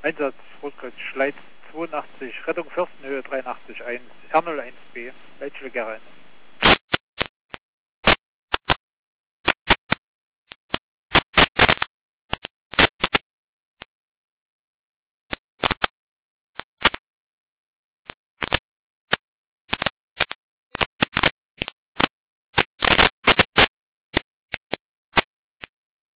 Einsatz Rotkreuz Schleiz 82, Rettung Fürstenhöhe 83-1, R01B, Leitstelle Gerre.